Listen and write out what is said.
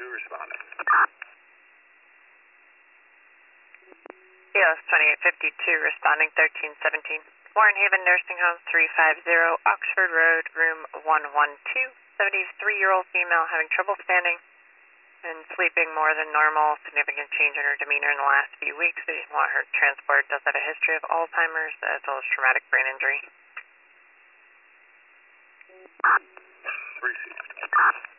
responding. EOS 2852 responding 1317. Warren Haven Nursing Home 350 Oxford Road, room 112. 73-year-old female having trouble standing and sleeping more than normal. Significant change in her demeanor in the last few weeks. We want her transport. Does have a history of Alzheimer's as well as traumatic brain injury. Received.